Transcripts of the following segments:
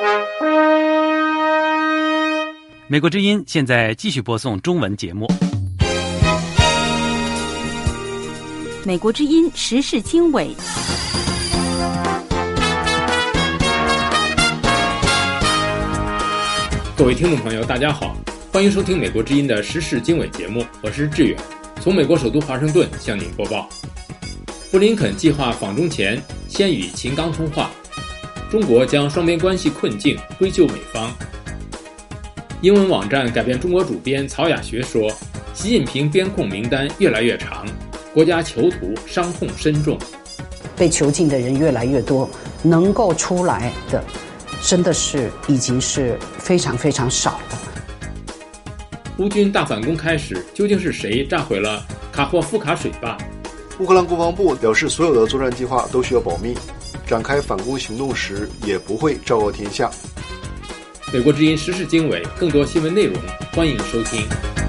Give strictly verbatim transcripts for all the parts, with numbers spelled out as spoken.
美国之音现在继续播送中文节目。 美国之音时事经纬， 各位听众朋友大家好，欢迎收听美国之音的时事经纬节目，我是志远，从美国首都华盛顿向您播报。布林肯计划访中前先与秦刚通话，中国将双边关系困境归咎美方。英文网站改变中国主编曹雅学说，习近平边控名单越来越长，国家囚徒伤痛深重， 被囚禁的人越来越多，能够出来的真的是已经是非常非常少了。 乌军大反攻开始，究竟是谁炸毁了卡霍夫卡水坝？ 乌克兰国防部表示，所有的作战计划都需要保密，展开反攻行动时也不会昭告天下。 美国之音时事经纬，更多新闻内容，欢迎收听。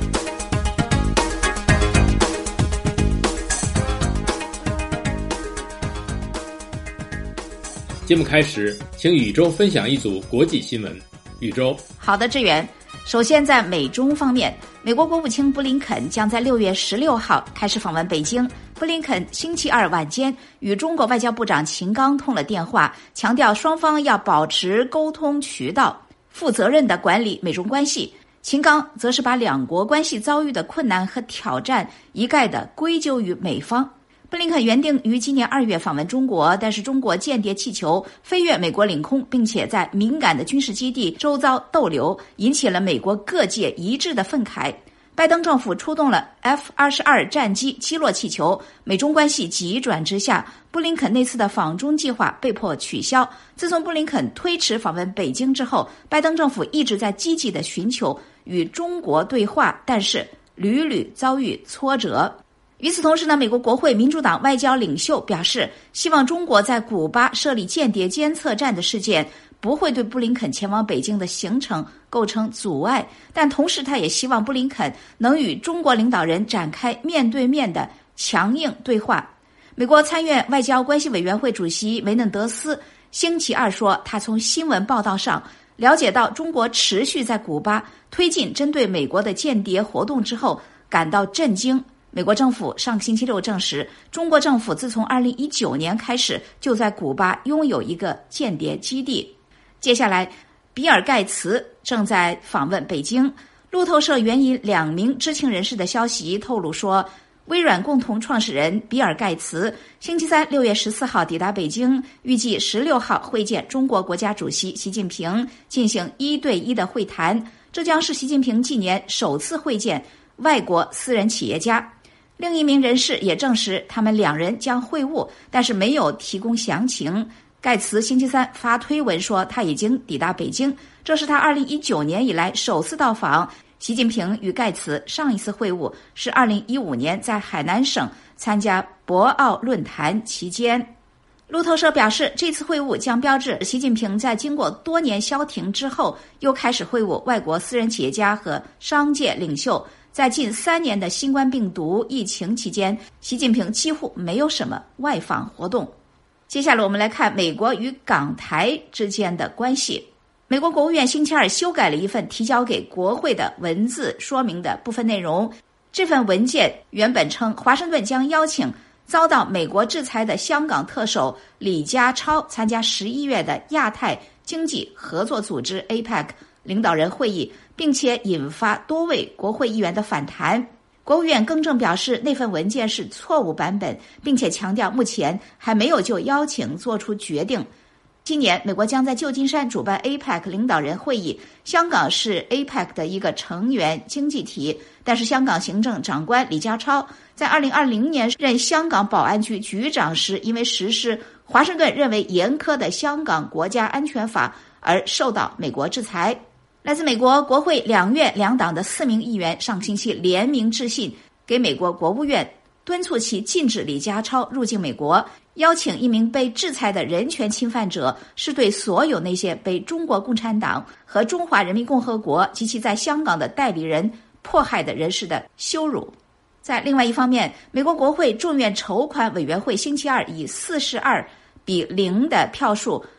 节目开始，请宇宙分享一组国际新闻。宇宙， 好的，志远。首先，在美中方面，美国国务卿布林肯将在六月十六号开始访问北京。布林肯星期二晚间与中国外交部长秦刚通了电话，强调双方要保持沟通渠道，负责任地管理美中关系。秦刚则是把两国关系遭遇的困难和挑战一概地归咎于美方。布林肯原定于今年二月访问中国，但是中国间谍气球飞越美国领空，并且在敏感的军事基地周遭逗留，引起了美国各界一致的愤慨。拜登政府出动了 F 二十二 战机击落气球，美中关系急转直下，布林肯那次的访中计划被迫取消。自从布林肯推迟访问北京之后，拜登政府一直在积极地寻求与中国对话，但是屡屡遭遇挫折。与此同时呢，美国国会民主党外交领袖表示，希望中国在古巴设立间谍监测站的事件不会对布林肯前往北京的行程构成阻碍，但同时他也希望布林肯能与中国领导人展开面对面的强硬对话。美国参院外交关系委员会主席梅嫩德斯星期二说，他从新闻报道上了解到中国持续在古巴推进针对美国的间谍活动之后感到震惊。美国政府上星期六证实，中国政府自从二零一九年开始就在古巴拥有一个间谍基地。接下来，比尔盖茨正在访问北京。路透社援引两名知情人士的消息透露说，微软共同创始人比尔盖茨星期三六月十四号抵达北京，预计十六号会见中国国家主席习近平，进行一对一的会谈。这将是习近平近年首次会见外国私人企业家。另一名人士也证实，他们两人将会晤，但是没有提供详情。盖茨星期三发推文说，他已经抵达北京，这是他二零一九年以来首次到访。习近平与盖茨上一次会晤是二零一五年在海南省参加博鳌论坛期间。路透社表示，这次会晤将标志习近平在经过多年消停之后，又开始会晤外国私人企业家和商界领袖。在近三年的新冠病毒疫情期间，习近平几乎没有什么外访活动。接下来我们来看美国与港台之间的关系。美国国务院星期二修改了一份提交给国会的文字说明的部分内容。这份文件原本称，华盛顿将邀请遭到美国制裁的香港特首李家超参加十一月的亚太经济合作组织 A P E C 领导人会议，并且引发多位国会议员的反弹。国务院更正表示，那份文件是错误版本，并且强调目前还没有就邀请做出决定。今年美国将在旧金山主办 A P E C 领导人会议，香港是 A P E C 的一个成员经济体，但是香港行政长官李家超在二零二零年任香港保安局局长时，因为实施华盛顿认为严苛的香港国家安全法而受到美国制裁。来自美国国会两院两党的四名议员上星期联名致信给美国国务院，敦促其禁止李家超入境美国。邀请一名被制裁的人权侵犯者，是对所有那些被中国共产党和中华人民共和国及其在香港的代理人迫害的人士的羞辱。在另外一方面，美国国会众院筹款委员会星期二以四十二比零的票数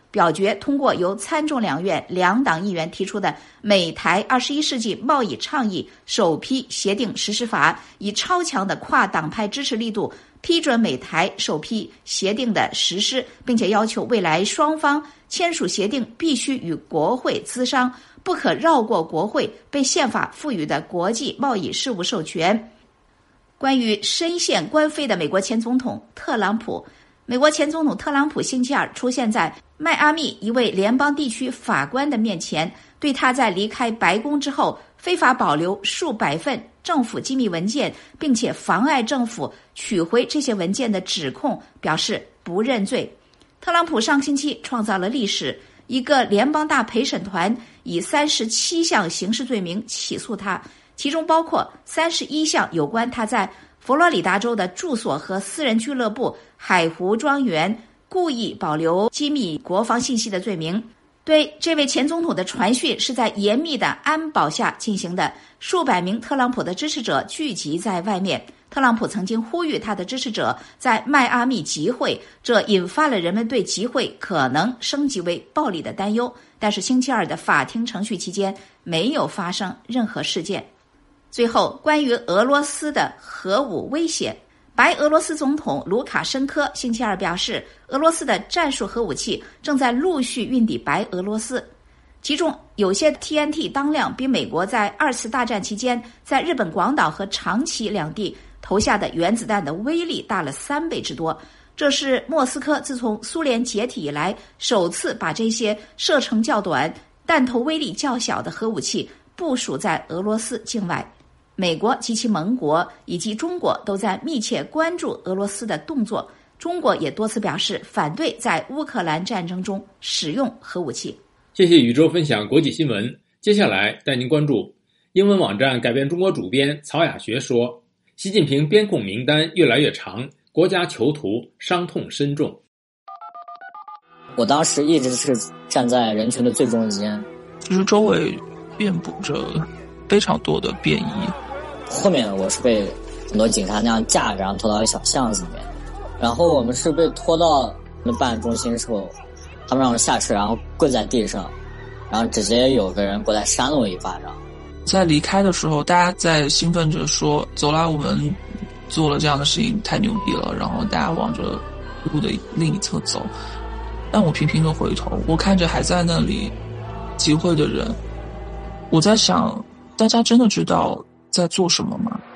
表决通过由参众两院两党议员提出的美台二十一世纪贸易倡议首批协定实施法，以超强的跨党派支持力度批准美台首批协定的实施，并且要求未来双方签署协定必须与国会咨商，不可绕过国会被宪法赋予的国际贸易事务授权。关于深陷官非的美国前总统特朗普，美国前总统特朗普星期二出现在迈阿密一位联邦地区法官的面前，对他在离开白宫之后非法保留数百份政府机密文件，并且妨碍政府取回这些文件的指控表示不认罪。特朗普上星期创造了历史，一个联邦大陪审团以三十七项刑事罪名起诉他，其中包括三十一项有关他在佛罗里达州的住所和私人俱乐部海湖庄园故意保留机密国防信息的罪名。对这位前总统的传讯是在严密的安保下进行的，数百名特朗普的支持者聚集在外面。特朗普曾经呼吁他的支持者在迈阿密集会，这引发了人们对集会可能升级为暴力的担忧。但是星期二的法庭程序期间没有发生任何事件。最后，关于俄罗斯的核武威胁，白俄罗斯总统卢卡申科星期二表示，俄罗斯的战术核武器正在陆续运抵白俄罗斯，其中有些 T N T 当量比美国在二次大战期间在日本广岛和长崎两地投下的原子弹的威力大了三倍之多。这是莫斯科自从苏联解体以来首次把这些射程较短、弹头威力较小的核武器部署在俄罗斯境外。美国及其盟国以及中国都在密切关注俄罗斯的动作，中国也多次表示反对在乌克兰战争中使用核武器。 谢谢宇宙分享国际新闻。接下来带您关注英文网站改变中国主编曹雅学说，习近平边控名单越来越长，国家囚徒伤痛深重。 我当时一直是站在人群的最中间， 就是周围遍布着非常多的便衣， 后面我是被很多警察那样架着，然后拖到一个小巷子里面，然后我们是被拖到那办案中心的时候，他们让我下车，然后跪在地上，然后直接有个人过来扇了我一巴掌。 在离开的时候，大家在兴奋着说走啦，我们做了这样的事情太牛逼了，然后大家往着路的另一侧走。但我频频的回头，我看着还在那里集会的人，我在想，大家真的知道在做什么吗？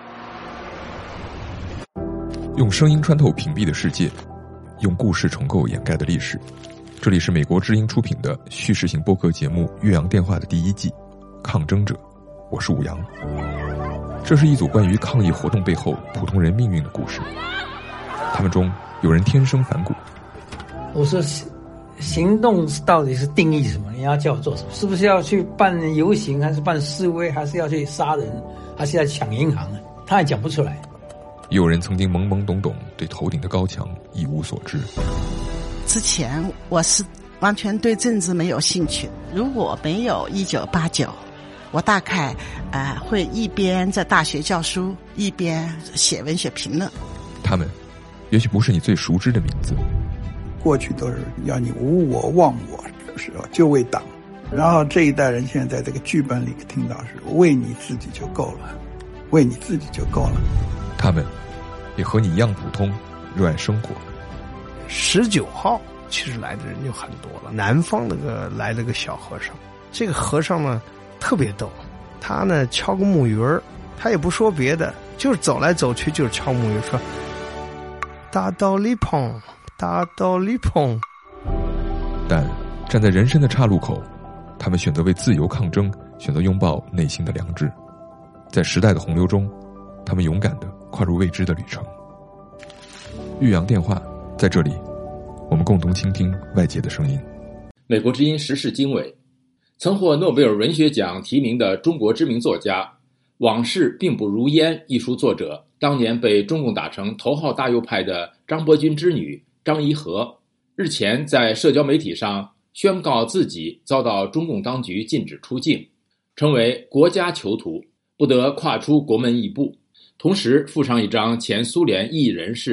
用声音穿透屏蔽的世界，用故事重构掩盖的历史。这里是美国之音出品的叙事型播客节目《岳阳电话》的第一季，抗争者，我是武阳。这是一组关于抗议活动背后普通人命运的故事。他们中有人天生反骨。 我说行动到底是定义什么？你要叫我做什么？是不是要去办游行，还是办示威，还是要去杀人，还是要抢银行呢？他也讲不出来。 有人曾经懵懵懂懂，对头顶的高墙一无所知。 之前我是完全对政治没有兴趣，如果没有一九八九，我大概呃会一边在大学教书，一边写文学评论。 他们也许不是你最熟知的名字， 过去都是要你无我忘我，是吧？就为党。然后这一代人现在在这个剧本里听到是为你自己就够了，为你自己就够了。 他们也和你一样普通，热爱生活。 十九号其实来的人就很多了，南方那个来了个小和尚，这个和尚呢特别逗，他呢敲个木鱼儿，他也不说别的，就是走来走去就是敲木鱼，说大道理碰，大道理碰。 但站在人生的岔路口，他们选择为自由抗争，选择拥抱内心的良知。在时代的洪流中，他们勇敢地跨入未知的旅程。岳阳电话，在这里我们共同倾听外界的声音。 美国之音时事经纬，曾获诺贝尔文学奖提名的中国知名作家，《往事并不如烟》一书作者，当年被中共打成头号大右派的张伯钧之女张颐和，日前在社交媒体上宣告自己遭到中共当局禁止出境，成为国家囚徒，不得跨出国门一步。同时附上一张前苏联异议人士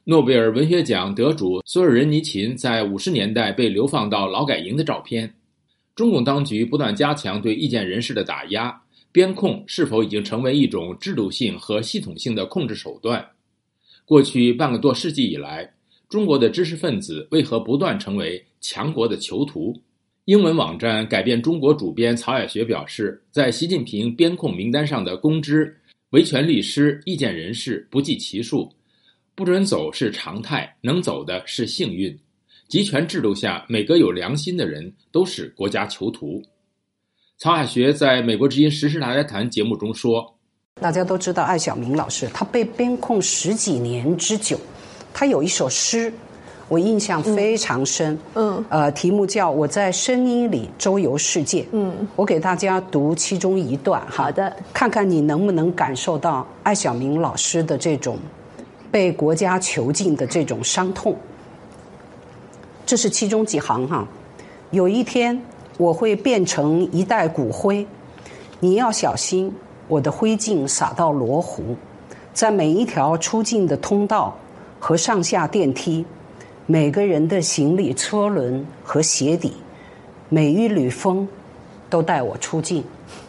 诺贝尔文学奖得主索尔仁尼琴在五十年代被流放到劳改营的照片。中共当局不断加强对意见人士的打压，边控是否已经成为一种制度性和系统性的控制手段？过去半个多世纪以来，中国的知识分子为何不断成为强国的囚徒？英文网站改变中国主编曹雅学表示，在习近平边控名单上的公知、维权律师、意见人士不计其数，不准走是常态，能走的是幸运。集权制度下，每个有良心的人都是国家囚徒。曹雅学在美国之音时事大家谈节目中说， 大家都知道艾晓明老师，他被边控十几年之久，他有一首诗我印象非常深，嗯，呃，题目叫《我在声音里周游世界》，嗯，我给大家读其中一段哈，好的，看看你能不能感受到艾晓明老师的这种被国家囚禁的这种伤痛。这是其中几行哈。有一天我会变成一袋骨灰，你要小心，我的灰烬洒到罗湖，在每一条出境的通道和上下电梯，每个人的行李车轮和鞋底，每一缕风都带我出境。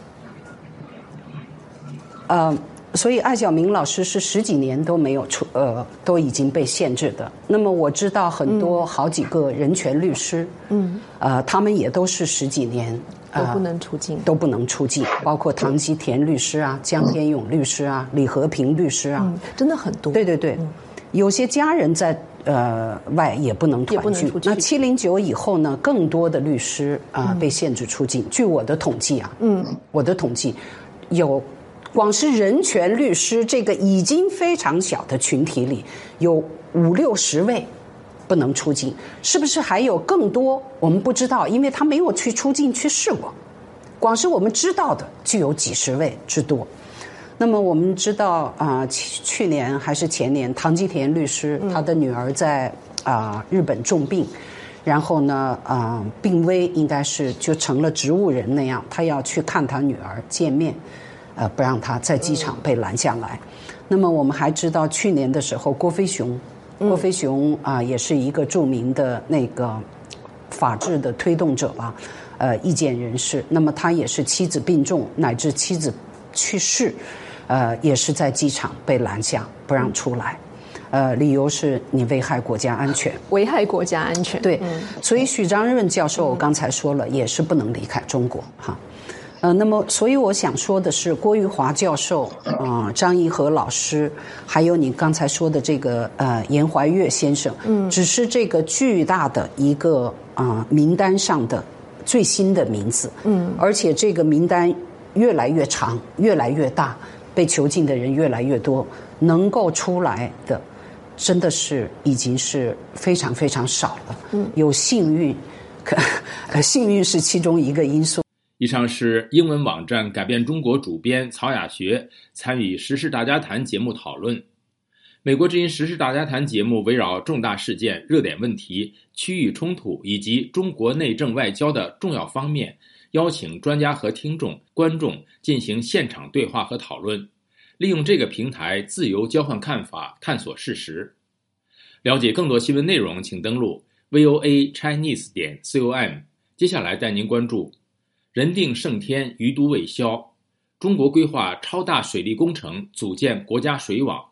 呃，所以艾晓明老师是十几年都没有出，呃，都已经被限制的。那么我知道很多好几个人权律师，嗯，呃，他们也都是十几年都不能出境， 呃，都不能出境，包括唐吉田律师啊、江天勇律师啊、李和平律师啊， 嗯，真的很多。 对对对，嗯，有些家人在呃外也不能团聚。那七零九以后呢，更多的律师啊，呃嗯，被限制出境。据我的统计啊，嗯，我的统计有。光是人权律师这个已经非常小的群体里，有五六十位不能出境，是不是还有更多？我们不知道，因为他没有去出境去试过。光是我们知道的就有几十位之多。那么我们知道啊，呃，去年还是前年，唐吉田律师，嗯，他的女儿在啊，呃、日本重病，然后呢啊，呃、病危，应该是就成了植物人那样，他要去看他女儿见面。呃，不让他在机场被拦下来。嗯，那么我们还知道，去年的时候，郭飞雄，郭飞雄啊，呃，也是一个著名的那个法治的推动者吧，呃，意见人士。那么他也是妻子病重，乃至妻子去世，呃，也是在机场被拦下，不让出来。呃，理由是你危害国家安全， 危害国家安全。 对，嗯，所以许章润教授，我刚才说了，也是不能离开中国哈。呃，那么，所以我想说的是，郭玉华教授，啊，呃，张颐和老师，还有你刚才说的这个呃严怀岳先生，嗯，只是这个巨大的一个啊，呃、名单上的最新的名字，嗯，而且这个名单越来越长，越来越大，被囚禁的人越来越多，能够出来的，真的是已经是非常非常少了。嗯，有幸运，可呃，幸运是其中一个因素。 以上是英文网站改变中国主编曹雅学参与时事大家谈节目讨论。美国之音时事大家谈节目围绕重大事件、热点问题、区域冲突以及中国内政外交的重要方面，邀请专家和听众、观众进行现场对话和讨论，利用这个平台自由交换看法，探索事实。了解更多新闻内容，请登录 V O A Chinese 点 com。接下来带您关注人定胜天，余都未消。中国规划超大水利工程，组建国家水网。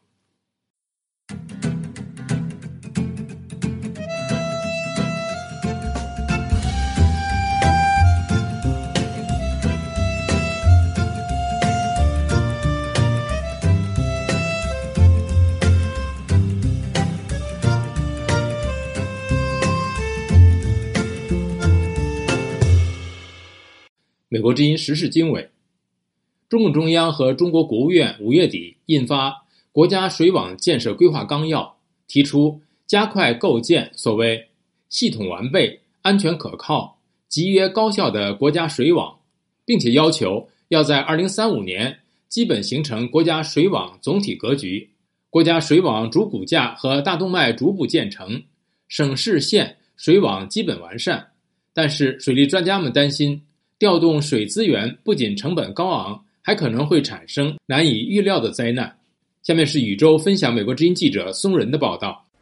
美国之音时事经纬，中共中央和中国国务院五月底印发《国家水网建设规划纲要》，提出加快构建所谓系统完备、安全可靠、集约高效的国家水网，并且要求要在二零三五年基本形成国家水网总体格局，国家水网主骨架和大动脉逐步建成，省市县水网基本完善。但是水利专家们担心，调动水资源不仅成本高昂，还可能会产生难以预料的灾难。下面是宇宙分享美国之音记者松仁的报道。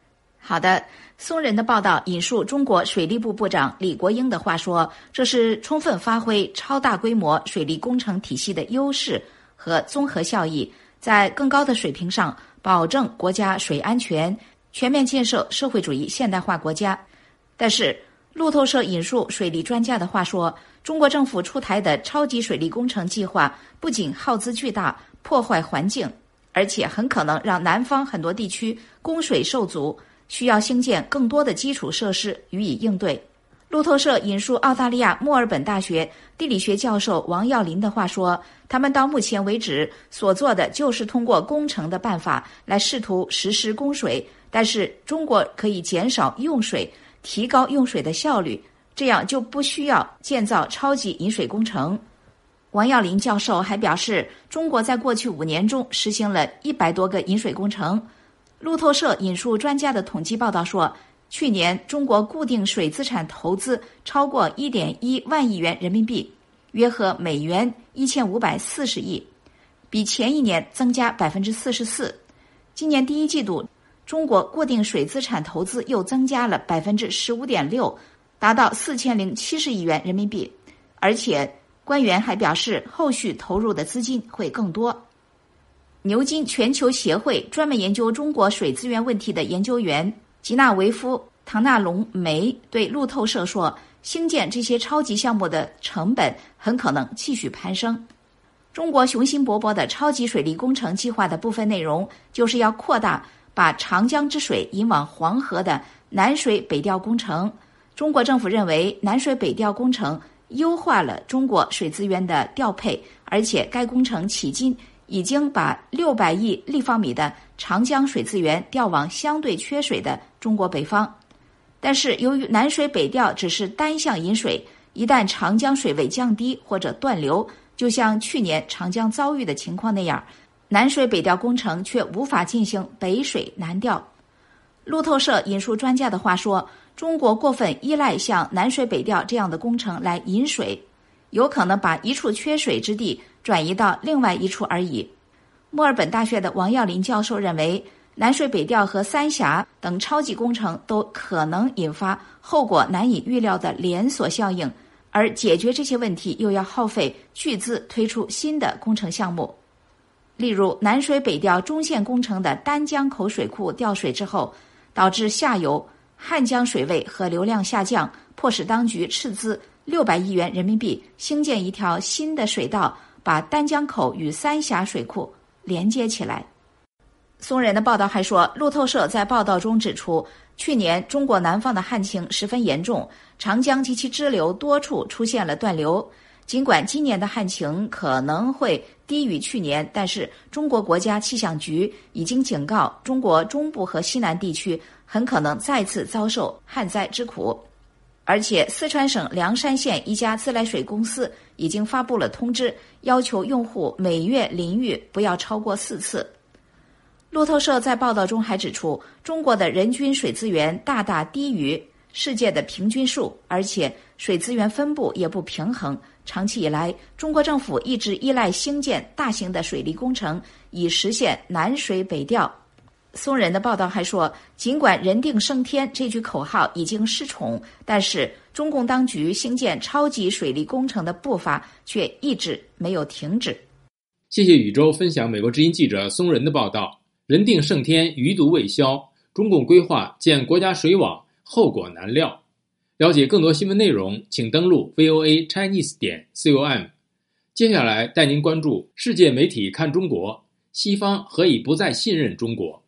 好的，松仁的报道引述中国水利部部长李国英的话说，这是充分发挥超大规模水利工程体系的优势和综合效益，在更高的水平上保证国家水安全，全面建设社会主义现代化国家。但是路透社引述水利专家的话说，中国政府出台的超级水利工程计划不仅耗资巨大，破坏环境，而且很可能让南方很多地区供水受阻，需要兴建更多的基础设施予以应对。路透社引述澳大利亚墨尔本大学地理学教授王耀林的话说，他们到目前为止所做的就是通过工程的办法来试图实施供水，但是中国可以减少用水，提高用水的效率，这样就不需要建造超级引水工程。王耀林教授还表示，中国在过去五年中实行了一百多个引水工程。路透社引述专家的统计报道说，去年中国固定水资产投资超过 一点一万亿元人民币，约合美元一千五百四十亿，比前一年增加 百分之四十四。 今年第一季度中国固定水资产投资又增加了 百分之十五点六， 达到四千零七十亿元人民币，而且官员还表示后续投入的资金会更多。牛津全球协会专门研究中国水资源问题的研究员吉纳维夫·唐纳隆梅对路透社说，兴建这些超级项目的成本很可能继续攀升。中国雄心勃勃的超级水利工程计划的部分内容就是要扩大把长江之水引往黄河的南水北调工程。中国政府认为南水北调工程优化了中国水资源的调配，而且该工程迄今已经把六百亿立方米的长江水资源调往相对缺水的中国北方。但是由于南水北调只是单向引水，一旦长江水位降低或者断流，就像去年长江遭遇的情况那样，南水北调工程却无法进行北水南调。路透社引述专家的话说，中国过分依赖像南水北调这样的工程来引水，有可能把一处缺水之地转移到另外一处而已。墨尔本大学的王耀林教授认为，南水北调和三峡等超级工程都可能引发后果难以预料的连锁效应，而解决这些问题又要耗费巨资推出新的工程项目。例如南水北调中线工程的丹江口水库调水之后，导致下游汉江水位和流量下降，迫使当局斥资六百亿元人民币兴建一条新的水道，把丹江口与三峡水库连接起来。松仁的报道还说，路透社在报道中指出，去年中国南方的旱情十分严重，长江及其支流多处出现了断流。尽管今年的旱情可能会低于去年，但是中国国家气象局已经警告，中国中部和西南地区很可能再次遭受旱灾之苦。而且四川省凉山县一家自来水公司已经发布了通知，要求用户每月淋浴不要超过四次。路透社在报道中还指出，中国的人均水资源大大低于世界的平均数，而且水资源分布也不平衡。长期以来，中国政府一直依赖兴建大型的水利工程，以实现南水北调。松仁的报道还说，尽管人定胜天这句口号已经失宠，但是中共当局兴建超级水利工程的步伐却一直没有停止。 谢谢宇宙分享美国之音记者松仁的报道。人定胜天，余毒未消，中共规划建国家水网，后果难料。了解更多新闻内容，请登录 V O A Chinese 点 com。 接下来带您关注世界媒体看中国，西方何以不再信任中国？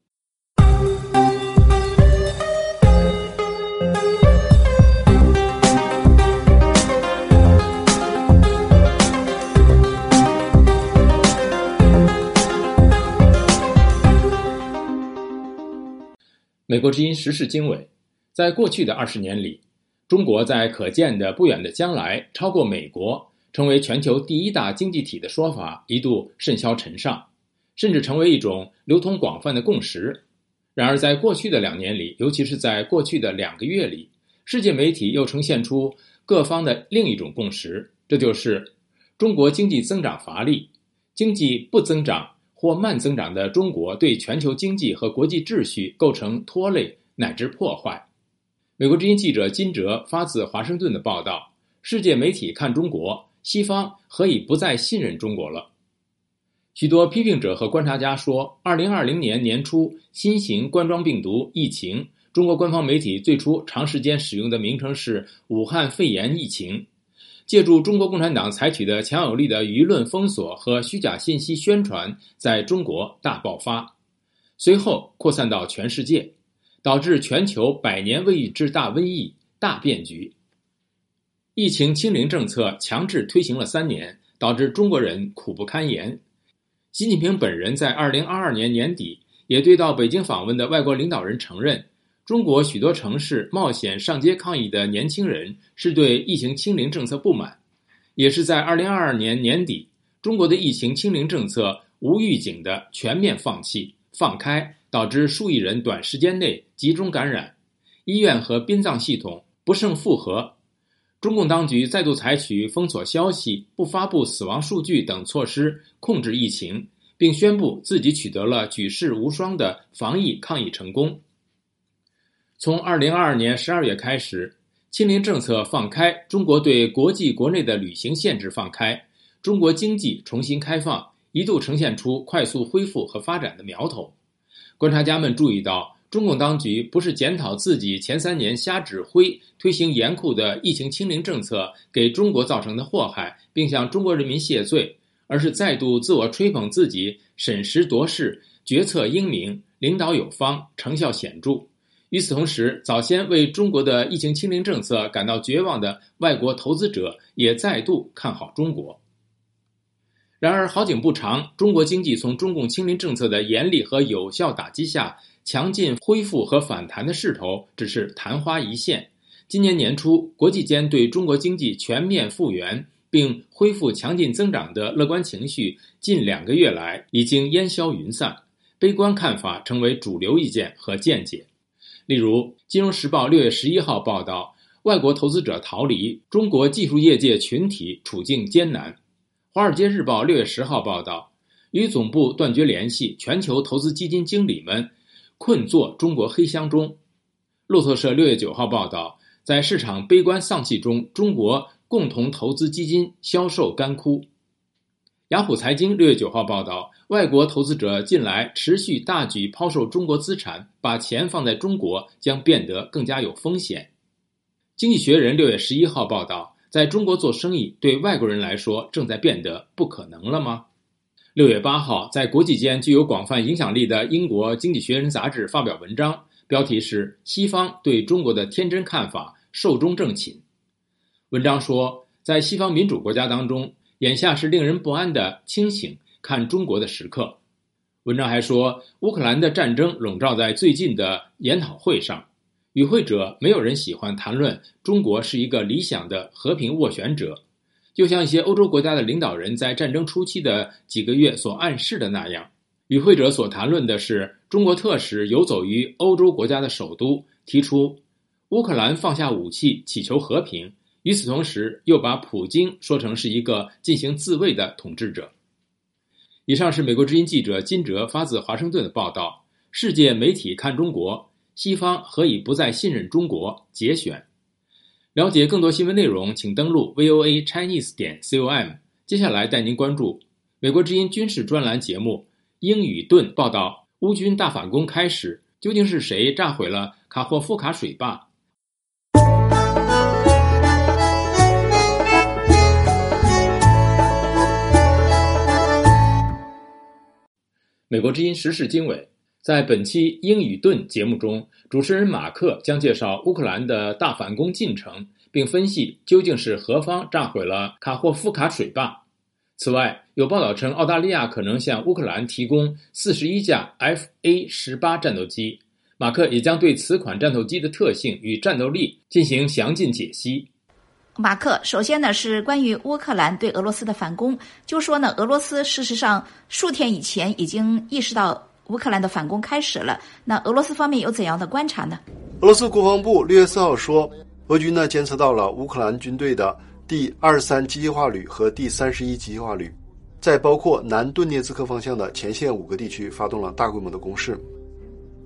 美国之音时事经纬，在过去的二十年里，中国在可见的不远的将来超过美国，成为全球第一大经济体的说法一度甚嚣尘上，甚至成为一种流通广泛的共识。然而在过去的两年里，尤其是在过去的两个月里，世界媒体又呈现出各方的另一种共识，这就是中国经济增长乏力，经济不增长或慢增长的中国对全球经济和国际秩序构成拖累乃至破坏。美国之音记者金哲发自华盛顿的报道，世界媒体看中国，西方何以不再信任中国了？许多批评者和观察家说，二零二零年年初新型冠状病毒疫情，中国官方媒体最初长时间使用的名称是武汉肺炎疫情，借助中国共产党采取的强有力的舆论封锁和虚假信息宣传，在中国大爆发，随后扩散到全世界，导致全球百年未遇之大瘟疫、大变局。疫情清零政策强制推行了三年，导致中国人苦不堪言。习近平本人在二零二二年年底也对到北京访问的外国领导人承认，中国许多城市冒险上街抗议的年轻人是对疫情清零政策不满。也是在二零二二年年底，中国的疫情清零政策无预警的全面放弃、放开，导致数亿人短时间内集中感染，医院和殡葬系统不胜负荷。中共当局再度采取封锁消息、不发布死亡数据等措施控制疫情，并宣布自己取得了举世无双的防疫抗疫成功。从二零二二年十二月开始，清零政策放开，中国对国际国内的旅行限制放开，中国经济重新开放，一度呈现出快速恢复和发展的苗头。观察家们注意到，中共当局不是检讨自己前三年瞎指挥推行严酷的疫情清零政策给中国造成的祸害，并向中国人民谢罪，而是再度自我吹捧自己审时度势、决策英明、领导有方、成效显著。与此同时，早先为中国的疫情清零政策感到绝望的外国投资者也再度看好中国。然而好景不长，中国经济从中共清零政策的严厉和有效打击下，强劲恢复和反弹的势头只是昙花一现。今年年初，国际间对中国经济全面复原并恢复强劲增长的乐观情绪，近两个月来已经烟消云散，悲观看法成为主流意见和见解。例如，《金融时报》六月十一号报道，外国投资者逃离，中国技术业界群体处境艰难。《华尔街日报》六月十号报道，与总部断绝联系，全球投资基金经理们困坐中国黑箱中。路透社六月九号报道，在市场悲观丧气中，中国共同投资基金销售干枯。雅虎财经六月九号报道，外国投资者近来持续大举抛售中国资产，把钱放在中国将变得更加有风险。经济学人六月十一号报道，在中国做生意对外国人来说正在变得不可能了吗？六月八号，在国际间具有广泛影响力的英国经济学人杂志发表文章，标题是西方对中国的天真看法寿终正寝。文章说，在西方民主国家当中，眼下是令人不安的清醒看中国的时刻。文章还说，乌克兰的战争笼罩在最近的研讨会上，与会者没有人喜欢谈论中国是一个理想的和平斡旋者，就像一些欧洲国家的领导人在战争初期的几个月所暗示的那样。与会者所谈论的是中国特使游走于欧洲国家的首都，提出乌克兰放下武器祈求和平，与此同时又把普京说成是一个进行自卫的统治者。以上是美国之音记者金哲发自华盛顿的报道，世界媒体看中国，西方何以不再信任中国节选。了解更多新闻内容，请登录 V O A Chinese 点 com。 接下来带您关注美国之音军事专栏节目英语盾报道，乌军大反攻开始，究竟是谁炸毁了卡霍夫卡水坝？美国之音时事经纬，在本期英语盾节目中，主持人马克将介绍乌克兰的大反攻进程，并分析究竟是何方炸毁了卡霍夫卡水坝。此外，有报道称澳大利亚可能向乌克兰提供四十一架 F A 十八 战斗机，马克也将对此款战斗机的特性与战斗力进行详尽解析。 马克，首先呢是关于乌克兰对俄罗斯的反攻，就说呢俄罗斯事实上数天以前已经意识到乌克兰的反攻开始了，那俄罗斯方面有怎样的观察呢？ 俄罗斯国防部六月四号说，俄军呢监测到了乌克兰军队的第二十三机械化旅和第三十一机械化旅，在包括南顿涅茨克方向的前线五个地区发动了大规模的攻势。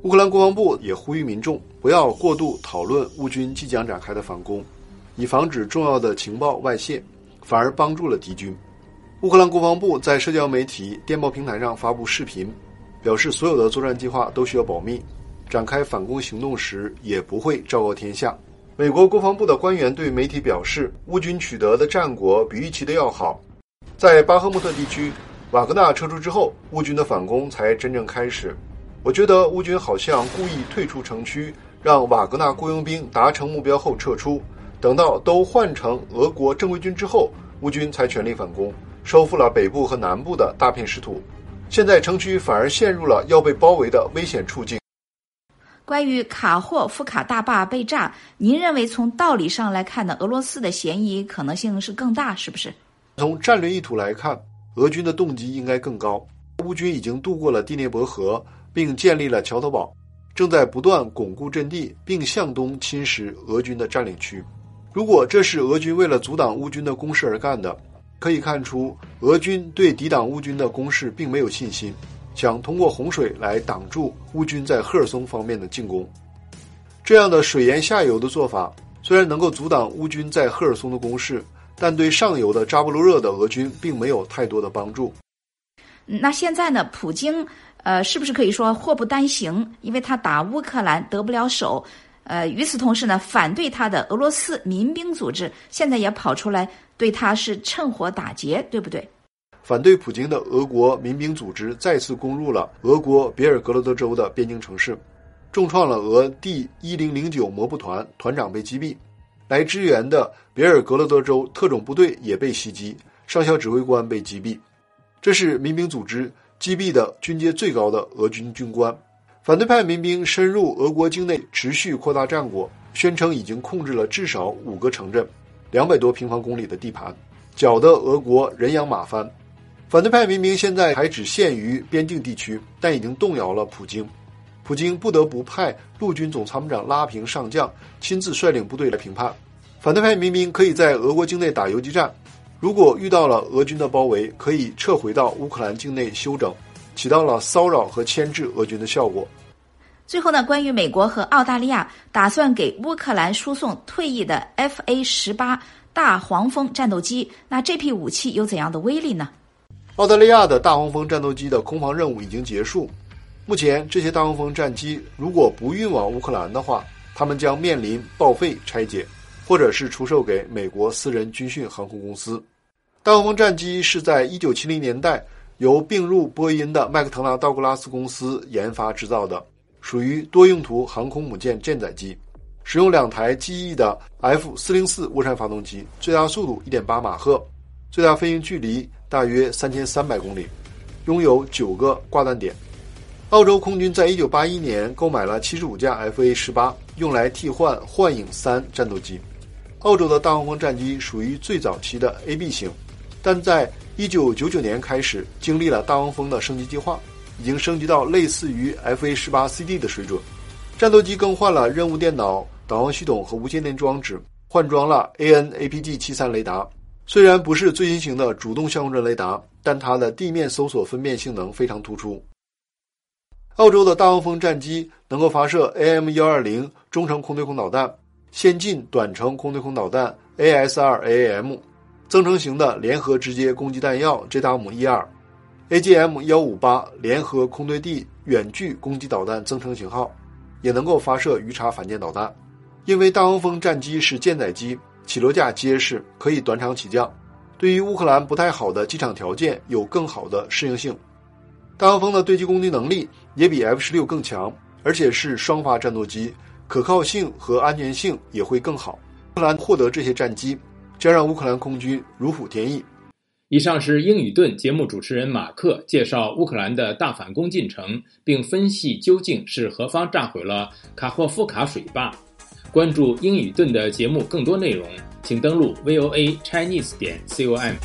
乌克兰国防部也呼吁民众不要过度讨论乌军即将展开的反攻，以防止重要的情报外泄，反而帮助了敌军。乌克兰国防部在社交媒体电报平台上发布视频，表示所有的作战计划都需要保密，展开反攻行动时也不会昭告天下。美国国防部的官员对媒体表示，乌军取得的战果比预期的要好。在巴赫穆特地区，瓦格纳撤出之后，乌军的反攻才真正开始。我觉得乌军好像故意退出城区，让瓦格纳雇佣兵达成目标后撤出，等到都换成俄国正规军之后，乌军才全力反攻，收复了北部和南部的大片失土。现在城区反而陷入了要被包围的危险处境。 关于卡霍夫卡大坝被炸，您认为从道理上来看呢，俄罗斯的嫌疑可能性是更大，是不是？ 从战略意图来看，俄军的动机应该更高。乌军已经渡过了第聂伯河，并建立了桥头堡，正在不断巩固阵地，并向东侵蚀俄军的占领区。如果这是俄军为了阻挡乌军的攻势而干的，可以看出俄军对抵挡乌军的攻势并没有信心，想通过洪水来挡住乌军在赫尔松方面的进攻。这样的水淹下游的做法虽然能够阻挡乌军在赫尔松的攻势，但对上游的扎波罗热的俄军并没有太多的帮助。 那现在呢，普京呃，是不是可以说祸不单行？因为他打乌克兰得不了手，呃，与此同时呢，反对他的俄罗斯民兵组织现在也跑出来对他是趁火打劫，对不对？ 反对普京的俄国民兵组织再次攻入了俄国别尔格罗德州的边境城市，重创了俄第一零零九摩步团团长被击毙，来支援的别尔格罗德州特种部队也被袭击，上校指挥官被击毙。这是民兵组织击毙的军阶最高的俄军军官。反对派民兵深入俄国境内，持续扩大战果，宣称已经控制了至少五个城镇，两百多平方公里的地盘，搅得俄国人仰马翻。反对派民兵现在还只限于边境地区，但已经动摇了普京。普京不得不派陆军总参谋长拉平上将亲自率领部队来评判。反对派民兵可以在俄国境内打游击战，如果遇到了俄军的包围，可以撤回到乌克兰境内休整，起到了骚扰和牵制俄军的效果。 最后呢，关于美国和澳大利亚打算给乌克兰输送退役的 F A 十八 大黄蜂战斗机，那这批武器有怎样的威力呢？ 澳大利亚的大黄蜂战斗机的空防任务已经结束，目前这些大黄蜂战机如果不运往乌克兰的话，他们将面临报废拆解，或者是出售给美国私人军训航空公司。大黄蜂战机是在一九七零年代由并入波音的麦克特纳道格拉斯公司研发制造的，属于多用途航空母舰舰载机，使用两台机翼的 F 四零四 涡扇发动机，最大速度 一点八马赫，最大飞行距离大约三千三百公里，拥有九个挂弹点。澳洲空军在一九八一年购买了七十五架 F A 十八， 用来替换幻影三战斗机。澳洲的大黄蜂战机属于最早期的 A B 型，但在一九九九年开始经历了大黄蜂的升级计划，已经升级到类似于 F A 十八 C D 的水准。战斗机更换了任务电脑、导航系统和无线电装置，换装了 A N A P G 七十三 雷达。虽然不是最新型的主动相控阵雷达，但它的地面搜索分辨性能非常突出。澳洲的大黄蜂战机能够发射 A M 一二零 中程空对空导弹、先进短程空对空导弹 A S 二 A A M、 增程型的联合直接攻击弹药 J D A M 一二、 A G M 一五八 联合空对地远距攻击导弹增程型号，也能够发射鱼叉反舰导弹。因为大黄蜂战机是舰载机，起落架结实，可以短场起降，对于乌克兰不太好的机场条件有更好的适应性。大黄蜂的对机攻击能力也比 F 十六 更强，而且是双发战斗机，可靠性和安全性也会更好。乌克兰获得这些战机，将让乌克兰空军如虎添翼。 以上是英语盾节目主持人马克介绍乌克兰的大反攻进程，并分析究竟是何方炸毁了卡霍夫卡水坝。关注英语盾的节目更多内容，请登录 V O A Chinese 点 com。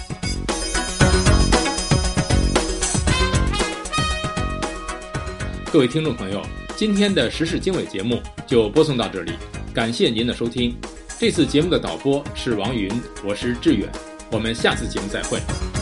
各位听众朋友，今天的时事经纬节目就播送到这里，感谢您的收听。这次节目的导播是王云，我是志远，我们下次节目再会。